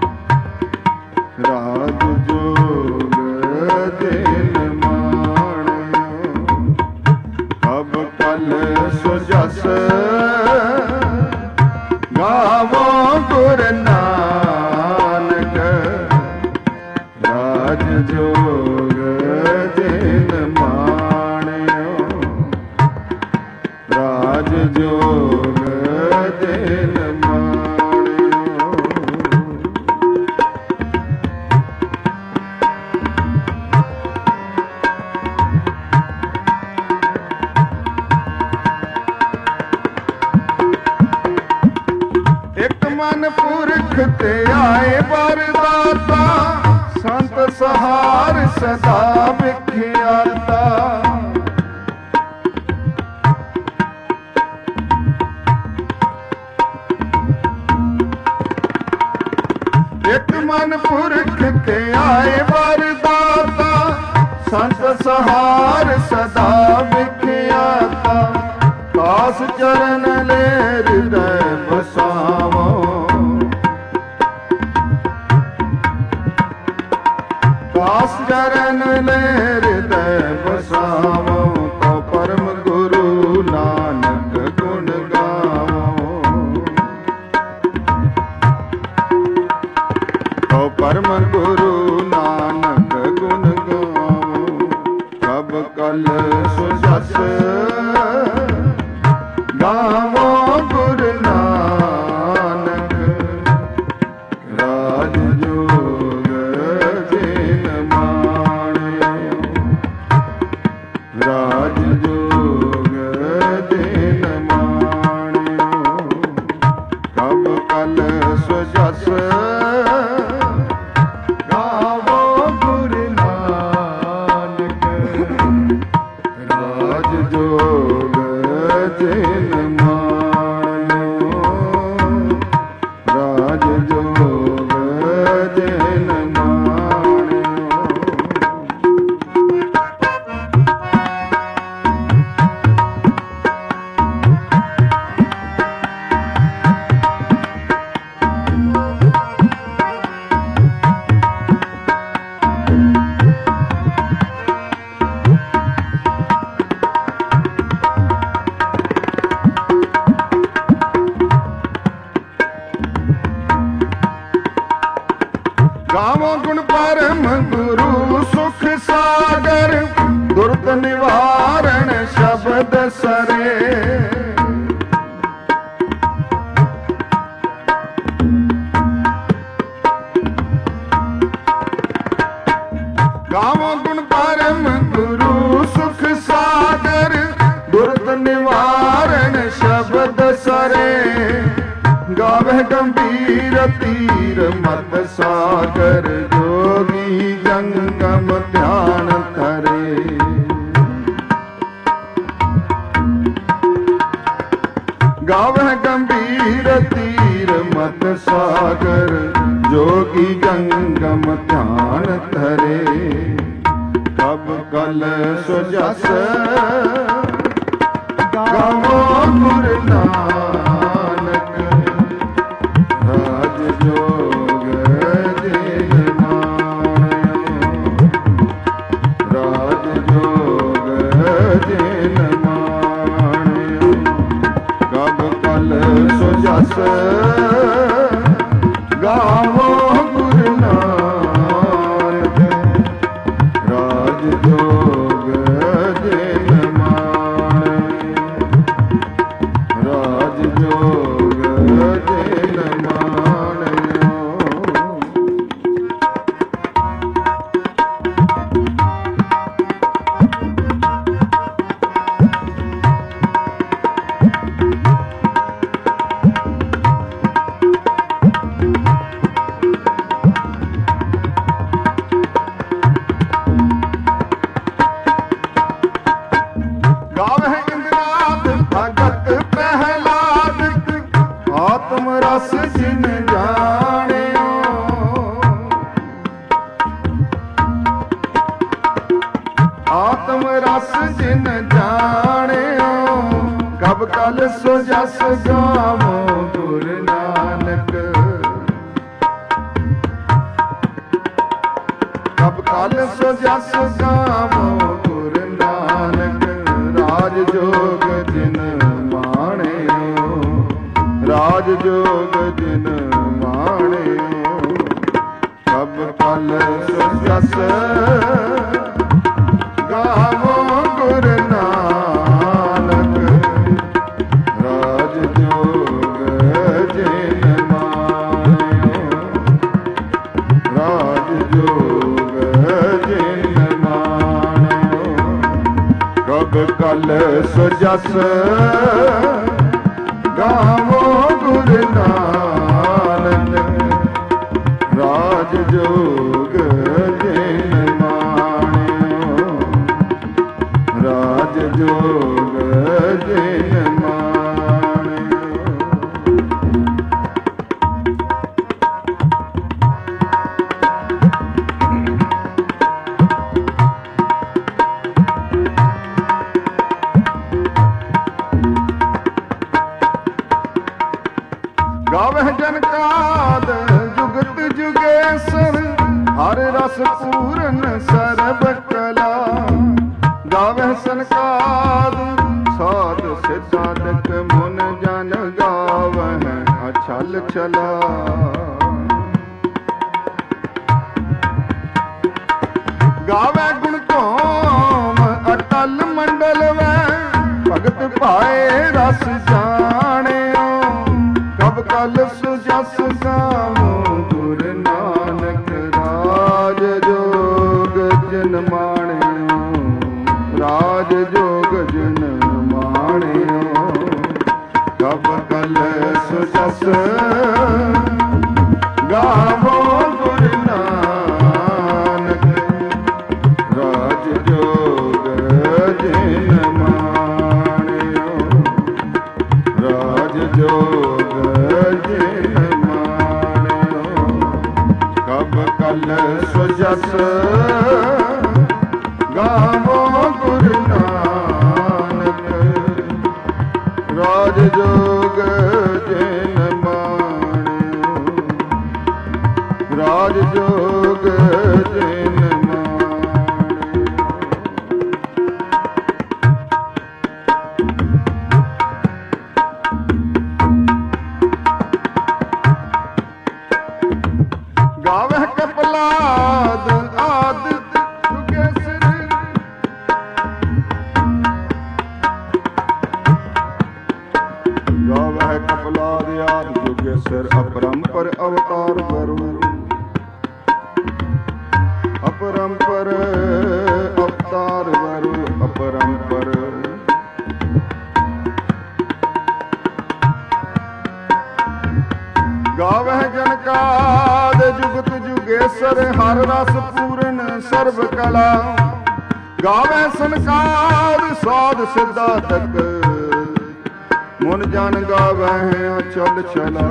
ਰਾਜ ਜੋਗ ਜਿਨ ਮਾਣਿਓ। ਕਬ ਕਲ ਸੁਜਸ ਗਾਵੋ ਗੁਰ ਨਾਨਕ। ਰਾਜ ਜੋਗ ਜਿਨ ਮਾਣਿਓ। ਰਾਜ ਜੋਗ ਜਿਨ ਮਾਣਿਓ। ਇਕ ਮਨ ਪੁਰਖ ਤੇ ਆਏ ਵਰਦਾਤਾ। ਸੰਤ ਸਹਾਰ ਸਦਾ ਵਿਖਿਆਤਾ। ਇਕ ਮਨ ਪੁਰਖ ਤੇ ਆਏ ਵਰਦਾਤਾ। ਸੰਤ ਸਹਾਰ ਸਦਾ ਵਿਖਿਆਤਾ। ਕਾਸ ਚਰਨ ਲੈ ਹਿਰਦੈ ਬਸਾਵੋ। ਕਾਸ ਚਰਨ ਲੈ ਹਿਰਦੈ ਬਸਾਵੋ। ਤੋ ਪਰਮ ਗੁਰੂ ਨਾਨਕ ਗੁਣ ਗਾਵੋ। ਤੋ ਪਰਮ ਗੁਰੂ ਨਾਨਕ ਗੁਣ ਗਾਵੋ। ਕਬ ਕਲ ਸੁਜਸ ਗਾਵੋ ਗੁਰ ਨਾਨਕ। ਰਾਜ ਜੋਗ ਜਿਨ ਮਾਣਿਓ। ਰਾਜ ਜੋਗ ਜਿਨ ਮਾਣਿਓ। ਕਬ ਕਲ ਸੁਜਸ ਗਾਵੋ ਗੁਰ ਨਾਨਕ। ਰਾਜ ਜੋਗ ਜਿਨ ਮਾਣਿਓ। ਰਾਜ ਜੋਗ ਜਿਨ ਮਾਣਿਓ। ਗਾਵੋ ਗੁਣ ਪਰਮ ਗੁਰੂ ਸੁਖ ਸਾਗਰ, ਦੁਰਤ ਨਿਵਾਰਣ ਸ਼ਬਦ ਸਰੇ। ਗਾਵੋ ਗੁਣ ਪਰਮ ਗੁਰੂ ਸੁਖ ਸਾਗਰ, ਦੁਰਤ ਨਿਵਾਰਣ ਸ਼ਬਦ ਸਰੇ। ਗਾਵਹਿ ਗੰਭੀਰ ਤੀਰ ਮਤ ਸਾਗਰ, ਜੋਗੀ ਜੰਗਮ ਧਿਆਨ ਧਰੇ। ਗਾਵਹਿ ਗੰਭੀਰ ਤੀਰ ਮਤ ਸਾਗਰ, ਜੋਗੀ ਜੰਗਮ ਧਿਆਨ ਧਰੇ। ਕਬ ਕਲ ਸੋ ਜਸ ਗਾਵੋ ਗੁਰ ਨਾਨਕ, ਰਾਜ ਜੋਗ ਜਿਨ ਮਾਣਿਓ, ਰਾਜ ਜੋਗ ਜਿਨ ਮਾਣਿਓ। ਕਬ ਕਲ ਸੋ ਜਸ ਗਾਵੋ ਗੁਰ ਨਾਨਕ, ਰਾਜ ਜੋਗ ਜਿਨ ਮਾਣਿਓ, ਰਾਜ ਜੋਗ ਜਿਨ ਮਾਣਿਓ। ਗਾਵਹਿ ਇੰਦਰਾਦ ਭਗਤ ਪ੍ਰਹਿਲਾਦ, ਆਤਮ ਰਸ ਜਿਨ ਜਾਣਿਓ। ਆਤਮ ਰਸ ਜਿਨ ਜਾਣਿਓ, ਕਬ ਕਲ ਸੋ ਜਸ ਗਾਵੋ ਗੁਰ ਨਾਨਕ। ਕਬ ਕਲ ਸੋ ਜਸ ਗਾਵੋ ਗੁਰ ਨਾਨਕ, ਰਾਜ ਜੋਗ ਜਿਨ ਮਾਣਿਓ, ਰਾਜ ਜੋਗ ਜਿਨ ਮਾਣਿਓ। ਕਬ ਕਲ ਸੋ ਜਸ ਗਾਵੋ ਗੁਰ ਨਾਨਕ, ਰਾਜ ਜੋਗ ਜਿਨ ਮਾਣਿਓ, ਰਾਜ ਜੋਗ ਜਿਨ ਮਾਣਿਓ। ਕਬ ਕਲ ਸੋ ਜਸ ਗਾਵੋ ਗੁਰ ਨਾਨਕ, ਰਾਜ ਜੋਗ ਜਿਨ ਮਾਣਿਓ, ਰਾਜ ਜੋਗ ਜਿਨ ਮਾਣਿਓ। ਗਾਵਹਿ ਜਨਕਾਦ ਜੁਗਤ ਜੁਗੇਸਰ, ਹਰ ਰਸ ਪੂਰਨ ਸਰਬ ਕਲਾ। ਗਾਵਹਿ ਸਨਕਾਦ ਸਾਧ ਸਿਧਾਰਥ, ਮੁਨ ਜਨ ਗਾਵਹਿ ਅਛਲ ਛਲਾ। ਗਾਵਹਿ ਗੁਣ ਧੋਮ ਅਟਲ ਮੰਡਲ ਵੈ, ਭਗਤ ਭਾਏ ਰਸ ਜਾਣਿਓ। ਕਬ ਕਲ ਸੋ ਜਸ ਗਾਵੋ ਗੁਰ ਨਾਨਕ, ਰਾਜ ਜੋਗ ਜਿਨ ਮਾਣਿਓ, ਰਾਜ ਜੋਗ ਜਿਨ ਮਾਣਿਓ। ਕਬ ਕਲ ਸੋ ਜਸ ਗਾਵੋ ਗੁਰ ਨਾਨਕ, ਰਾਜ ਜੋਗ ਜਿਨ ਮਾਣਿਓ, ਰਾਜ ਜੋਗ ਜਿਨ ਮਾਣਿਓ। ਕਬ ਕਲ ਸੋ ਜਸ ਗਾਵੋ ਗੁਰ ਨਾਨਕ, ਰਾਜ ਜੋਗ ਜਿਨ ਮਾਣਿਓ, ਰਾਜ ਜੋਗ ਜਿਨ ਮਾਣਿਓ। ਗਾਵਹਿ ਕਪਲਾਦ ਆਦਿ ਜੁਗੇ ਸਿਰ। ਗਾਵਹਿ ਕਪਲਾਦ ਆਦਿ ਜੁਗੇ ਸਿਰ ਅਪਰੰਪਰ ਅਵਤਾਰ ਵਰੂ। ਅਪਰੰਪਰ ਅਵਤਾਰ ਵਰੂ ਅਪਰੰਪਰ। ਗਾਵਹਿ ਜਨਕਾਦ ਜੁਗਤ ਜੁਗੇਸਰ ਹਰ ਰਸ ਪੂਰਨ ਸਰਬ ਕਲਾ। ਗਾਵਹਿ ਸੰਸਾਰ ਸਾਧ ਸਿੱਧਾ ਤਕ ਮੁਨ ਜਨ ਗਾਵਹਿ ਅਚਲ ਛਲਾ।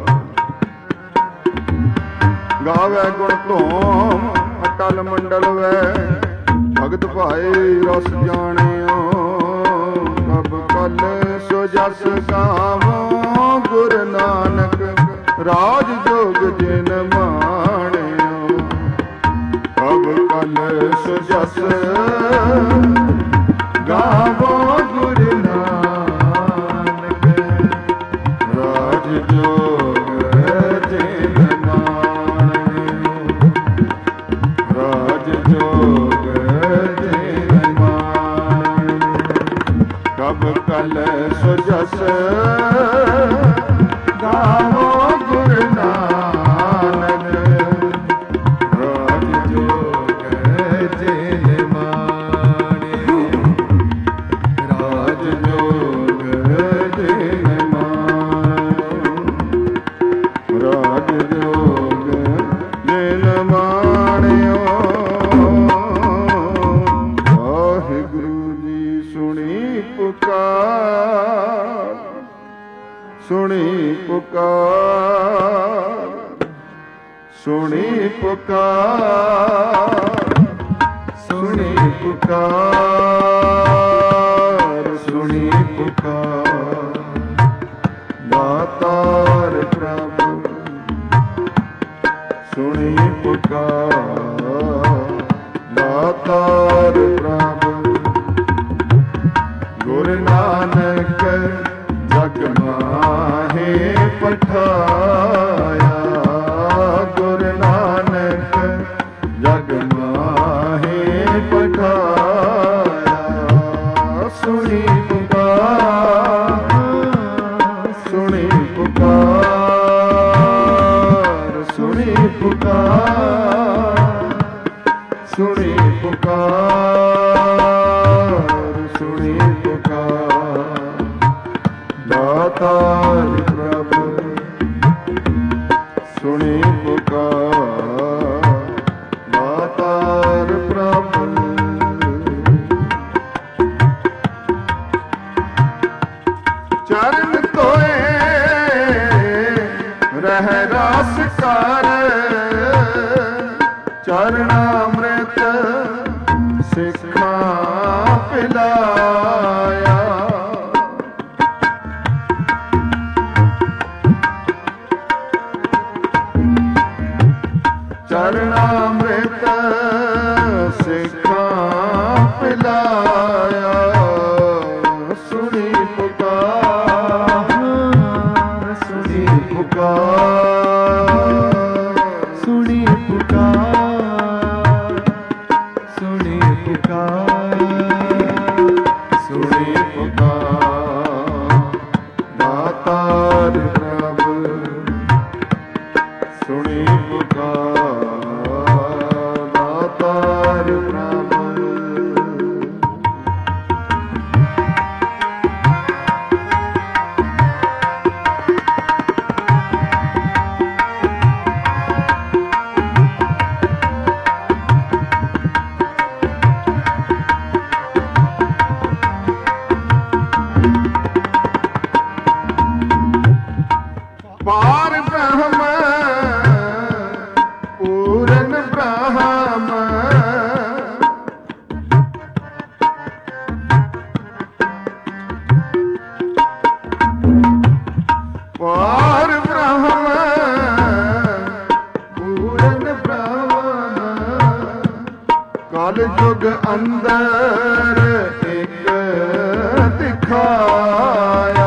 ਗਾਵਹਿ ਗੁਣ ਧੋਮ ਅਟਲ ਮੰਡਲ ਵੈ ਭਗਤ ਭਾਏ ਰਸ ਜਾਣਿਓ। ਕਬ ਕਲ ਸੋ ਜਸ ਗਾਵੋ ਗੁਰ ਨਾਨਕ ਰਾਜ ਜੋਗ ਜਿਨ ਮਾਣਿਓ। ਕਬ ਕਲ ਸੋ ਜਸ ਗਾਵੋ ਗੁਰ ਨਾਨਕ ਰਾਜ ਜੋਗ ਜਿਨ ਮਾਣਿਓ। ਰਾਜ ਜੋਗ ਜਿਨ ਮਾਣਿਓ। ਕਬ ਕਲ ਸੋ ਜਸ ਗਾਵੋ ਗੁਰ ਨਾਨਕ ਰਾਜ ਜੋਗ ਜਿਨ ਮਾਣਿਓ। ਰਾਜ ਜੋਗ ਜਿਨ ਮਾਣਿਓ। ਰਾਜ ਜੋਗ ਜਿਨ ਮਾਣਿਓ। ਵਾਹਿਗੁਰੂ ਜੀ ਸੁਣੀ ਪੁਕਾਰ। ਸੁਣੀ ਪੁਕਾਰ। ਸੁਣੀ ਪੁਕਾਰ। ਸੁਣੀ ਪੁਕਾਰ। ਸੁਣੀ ਪੁਕਾਰ। ਦਾਤਾਰ ਪ੍ਰਭੂ ਸੁਣੀ ਪੁਕਾਰ। ਦਾਤਾਰ ਪ੍ਰਭੂ ਗੁਰੂ ਨਾਨਕ ਜਗ ਮਾਹੇ ਪਠਾਇਆ। ਗੁਰੂ ਨਾਨਕ ਜਗ ਮਾਹੇ ਪਠਾਇਆ। ਸੁਣੀ ਪੁਕਾਰ। ਸੁਣੀ ਪੁਕਾਰ। ਸੁਣੀ ਪੁਕਾਰ। ਸੁਣੀ ਪੁਕਾਰ। ਸੁਣੀ ਪੁਕਾਰ। ਦਾਤਾਰ ਪ੍ਰਭੂ ਸੁਣੀ ਪੁਕਾਰ। ਦਾਤਾਰ ਪ੍ਰਭੂ ਚਰਨ ਧੋਏ ਰਹਿ ਰਾਸ ਕਰ। ਚਰਨਾਮ੍ਰਿਤ ਸਿੱਖਾਂ ਪਿਲਾਇਆ। ਚਰਨਾਮ੍ਰਿਤ ਸਿੱਖਾਂ ਪਿਲਾਇਆ। ਸੁਣੀ ਪੁਕਾਰ। ਸੁਣੀ ਪੁਕਾਰ। ਸੁਣੀ ਪੁਕਾਰ। ਸੁਣੀ ਪੁਕਾਰ। ਸੁਣੀ ਪੁਕਾਰ। ਦਾਤਾਰ ਪ੍ਰਭੂ ਸੁਣੀ ਪੁਕਾਰ। ਦਾਤਾਰ ਪ੍ਰਭੂ ਪਾਰ ਬ੍ਰਹਮ ਪੂਰਨ ਬ੍ਰਹਮ। ਪਾਰ ਬ੍ਰਹਮ ਪੂਰਨ ਬ੍ਰਹਮ। ਕਲ ਯੁਗ ਅੰਦਰ ਇੱਕ ਦਿਖਾਇਆ।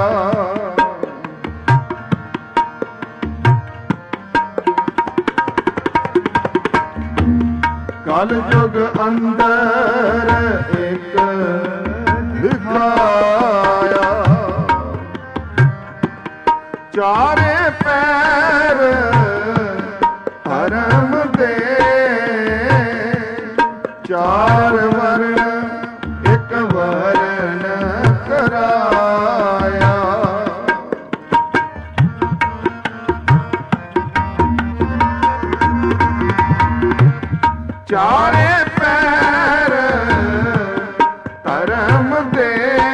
ਕਲ ਜੁਗ ਅੰਦਰ ਇੱਕ ਦਿਖਾਇਆ, ਚਾਰੇ ਪੈਰ ਧਰਮ ਦੇ, ਚਾਰ ਵਰਨ ਇੱਕ ਵਰਨ ਕਰਾਇਆ। ਚਾਰੇ ਪੈਰ ਧਰਮ ਦੇ,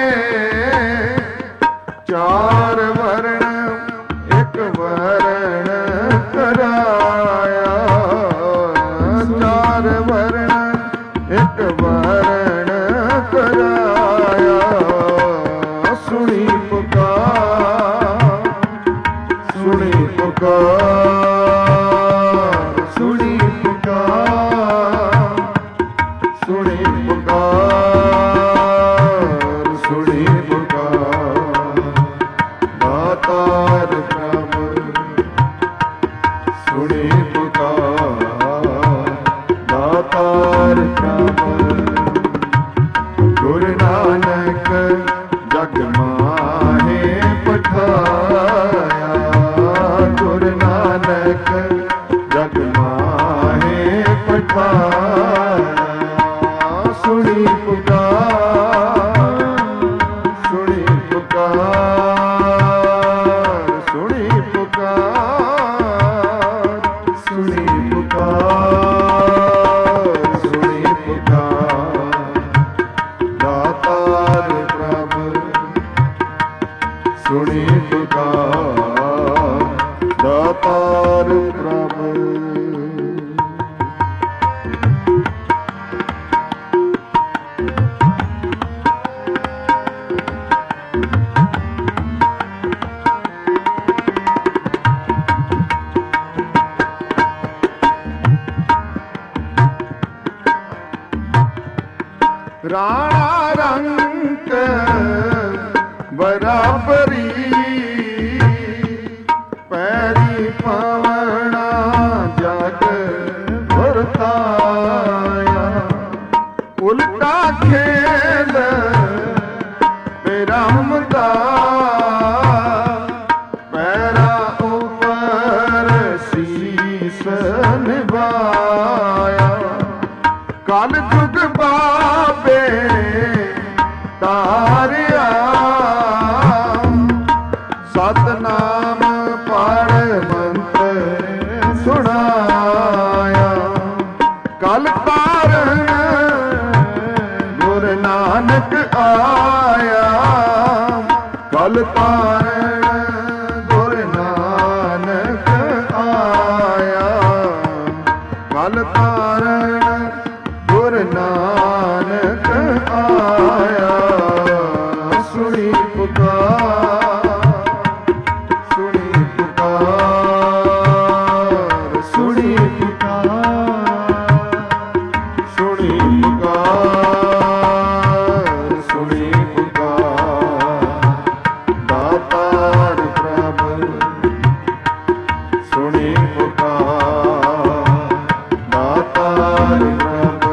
ਚਾਰ ਵਰਨ ਇੱਕ ਵਰਨ ਕਰਾਇਆ, ਚਾਰ ਵਰਨ ਇੱਕ ਵਰਨ ਕਰਾਇਆ। ਸੁਣੀ ਪੁਕਾਰ, ਸੁਣੀ ਪੁਕਾਰ, ਸੁਣੀ ਪੁਕਾਰ, ਸੁਣੀ ਪੁਕਾਰ, ਸੁਣੀ ਪੁਕਾਰ। ਦਾਤਾਰ ਪ੍ਰਭ ਸੁਣੀ ਪੁਕਾਰ, ਦਾਤਾਰ ਪ੍ਰਭ। ਗੁਰੂ ਨਾਨਕ ਜਗ ਮਾਹੇ ਪਠਾਇਆ, ਗੁਰੂ ਨਾਨਕ ਜਗ ਮਾਹੇ ਪਠਾਇਆ। ਸੁਣੀ ਪੁਕਾਰ, ਸੁਣੀ ਪੁਕਾਰ, ਸੁਣੀ ਪੁਕਾਰ, ਸੁਣੀ ਪੁਕਾਰ, ਸੁਣੀ ਪੁਕਾਰ। ਦਾਤਾਰ ਪ੍ਰਭ ਸੁਣੀ ਪੁਕਾਰ, ਦਾਤਾਰ ਪ੍ਰਭ। ਰਾਣਾ ਰੰਗ ਬਰਾਬਰੀ, ਪੈਰੀ ਪਾਵਣਾ ਜਗ ਵਰਤਾਇਆ। ਉਲਟਾ ਖੇਲ ਬੇਰਮ ਦਾ, ਪੈਰਾ ਉਪਰ ਸੀਸ ਨਿਭਾਇਆ। ਕਲ ਜੁਗ ਬਾਬੇ ਤਾਰਿਆ, ਸਤਨਾਮ ਪੜ੍ਹ ਮੰਤਰ ਸੁਣਾਇਆ। ਕਲ ਤਾਰਨ ਗੁਰੂ ਨਾਨਕ ਆਇਆ, ਕਲ ਤਾਰਨ ਗੁਰੂ ਨਾਨਕ ਆਇਆ, ਕਲ ਤਾਰਨ ਗੁਰੂ ਨਾਨਕ ਆਇਆ। ਸੁਣੀ ਪੁਕਾਰ, ਸੁਣੀ ਪੁਕਾਰ, ਸੁਣੀ ਪੁਕਾਰ, ਸੁਣੀ ਪੁਕਾਰ, ਸੁਣੀ ਪੁਕਾਰ। ਦਾਤਾਰ ਪ੍ਰਭ ਸੁਣੀ ਪੁਕਾਰ, ਦਾਤਾਰ ਪ੍ਰਭ।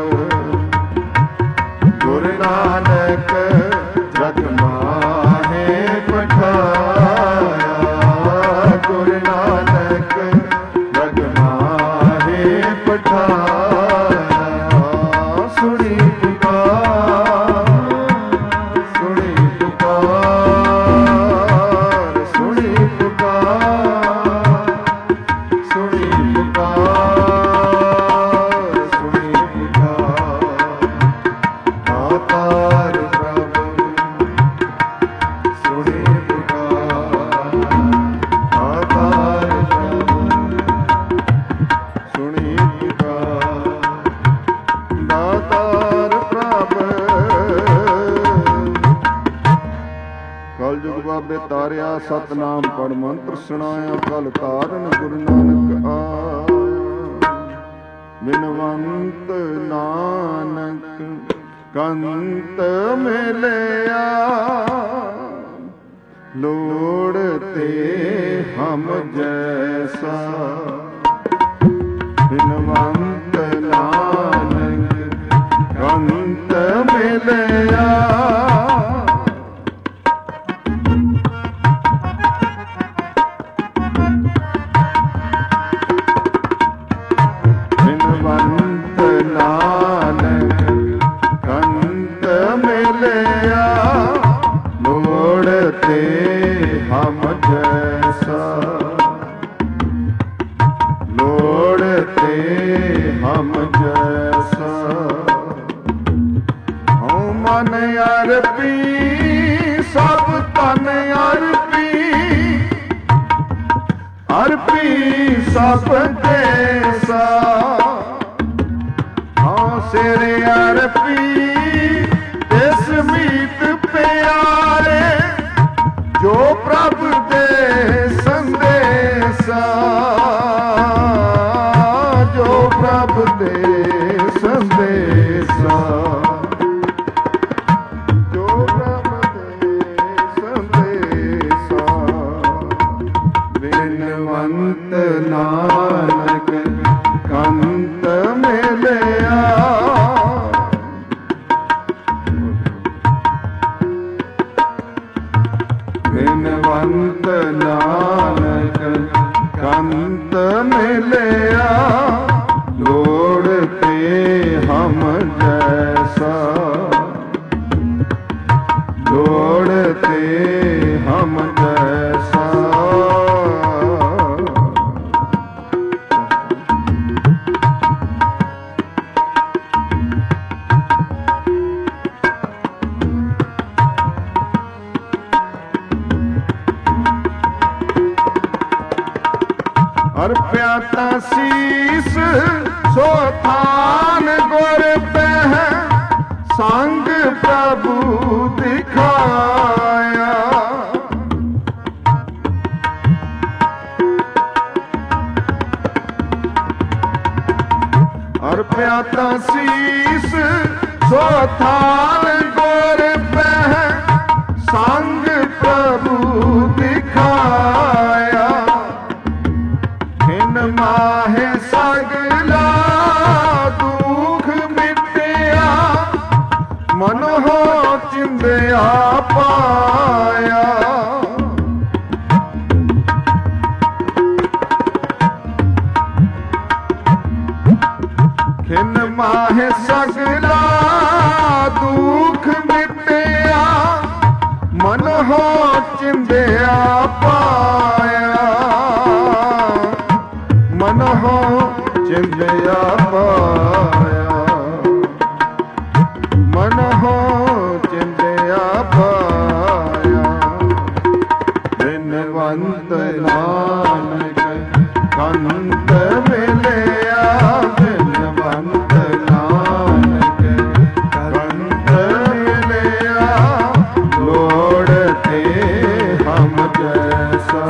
ਗੁਰੂ ਨਾਨਕ ਜਗ ਮਾਹੇ ਪਠਾਇਆ, ਗੁਰੂ ਨਾਨਕ ਜਗ ਮਾਹੇ ਪਠਾਇਆ। ਸੁਣੀ ਪੁਕਾਰ, ਸੁਣੀ ਪੁਕਾਰ, ਸੁਣੀ ਪੁਕਾਰ, ਸੁਣੀ ਪੁਕਾਰ, ਸੁਣੀ ਪੁਕਾਰ। ਦਾਤਾਰ ਪ੍ਰਭ ਸੁਣੀ ਪੁਕਾਰ, ਦਾਤਾਰ ਪ੍ਰਭ ਸੁਣੀ ਪੁਕਾਰ, ਦਾਤਾਰ ਪ੍ਰਭ। ਕਲ ਜੁਗ ਬਾਬੇ ਤਾਰਿਆ, ਸਤਨਾਮ ਪੜ੍ਹ ਮੰਤਰ ਸੁਣਾਇਆ। ਕਲ ਤਾਰਨ ਗੁਰੂ ਨਾਨਕ ਆਇਆ, ਬਿਨਵੰਤ ਨਾਨਕ ਕੰਤ ਮਿਲਿਆ। ਲੋੜ ਤੇ ਹਮ ਜੈਸਾ ਬਿਨਵੰਤ ਨਾਨਕ ते हम जैसा। हूँ मन अर्पी सब तन अर्पी, अर्पी सब देसा। हाँ सिर अर्पी इस मीत प्यारे, जो प्रभु दे संदेसा, जो प्रभु दे संदेसा, जो प्रभु दे संदेसा। बिनवंत नानक कंत मिलया, बिनवंत नानक कंत मिलया। लोड़ते हम जैसा, लोड़ते हम जैसा। अर्प्या ता शीस सो थान गुर पह, संग प्रभु दिखाया। अर्प्या ता शीस सो थान गुर पह, संग प्रभु दिखाया। माहे सगला दुख मिटया, मन हो चिंदया पाया। खिन माहे सगला दुख मिटया, मन हो चिंदया पाया। मन हो चिंदया पाया, मन हो चिंदया पाया। बिनवंत नानक कंत मिलया, बिनवंत नानक कंत मिलया। लोड़ते हम जैसा,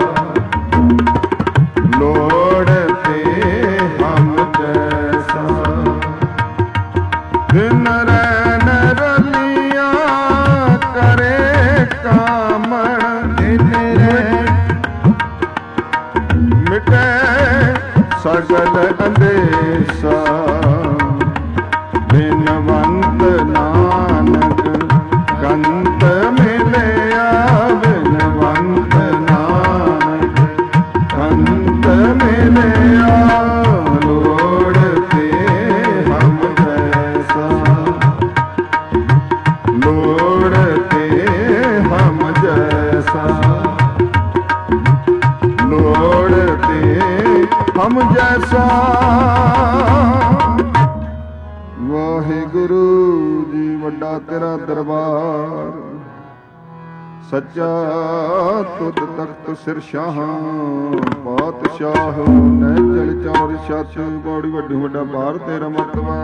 लोड़ते हम जैसा। दिन रैन रलिया करे कामण, दिन रैन मिटे सगल अंदेशा। बिनवंत नानक कंत मिलया, बिनवंत नानक कंत मिलया। लोड़ते हम जैसा, लोड़ते हम जैसा, लोड़ते हम जैसा। वाहिगुरु जी वड्डा तेरा दरबार, सच्चा तुद तख्त सिर शाह। पातशाह नै चल चौर छत, बड़ी वड्डी वड्डा बार तेरा मतवा।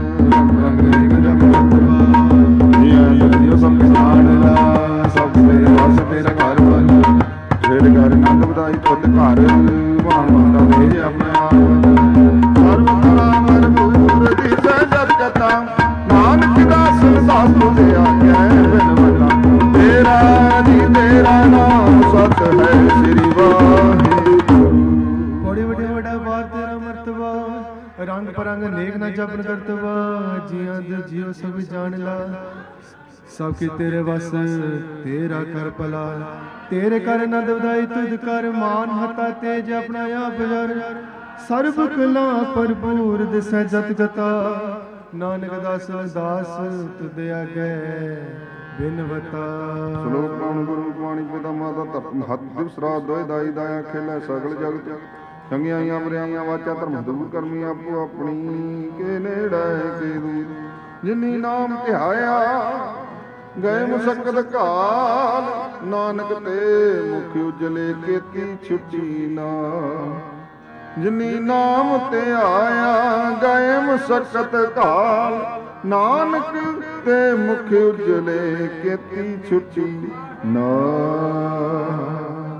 सब किसान ला सब तेरे वास तेरा घर वाला। फिर घर नंद बधाई पुत घर, मान माता भेज अपने आप। सर्व कला मन मूर दिसै जत जता, नानक दास दास तुझे आज्ञा बिन बता। तेरा जी तेरा नाम सत है श्री वाहिगुरु। बड़े बड़े बड़ा बार तेरा मर्तबा, रंग परंग नेक न जपन करतवा। जिया दे जियो सब जान ला, सबके तेरे वस तेरा कर भला। तेरे कर नंद बधाई तुझ कर, मान हता तेज अपना आप जर। सर्व कला भरपूर दिसै जत जता, नानक दास दास तुद आगे बिनवता। श्लोक कौन गुरु पाणी पिता माता धरत हथ दिवस रात दोय दाई दाया खेलै सगल जगत। ਚੰਗਿਆਈਆਂ ਬੁਰਾਈਆਂ ਵਾਚਾ ਧਰਮ ਦੂਰ ਕਰਮੀ ਆਪੋ ਆਪਣੀ ਕੇ ਨੇੜੇ ਕੇ ਦੂਰ ਜਿਨੀ ਨਾਮ ਧਿਆਇਆ ਗਏ ਮੁਸਕਤ ਕਾਲ ਨਾਨਕ ਤੇ ਮੁਖ ਉਜਲੇ ਕੀਤੀ ਛੁੱਟੀ ਨਾ ਜਿਨੀ ਨਾਮ ਧਿਆਇਆ ਗਏ ਮੁਸਕਤ ਕਾਲ ਨਾਨਕ ਤੇ ਮੁਖ ਉਜਲੇ ਕੀਤੀ ਛੁੱਟੀ ਨਾ।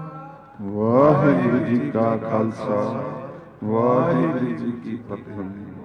ਵਾਹਿਗੁਰੂ ਜੀ ਕਾ ਖਾਲਸਾ ਵਾਹਿਗੁਰੂ ਜੀ ਕੀ ਫਤਿਹ।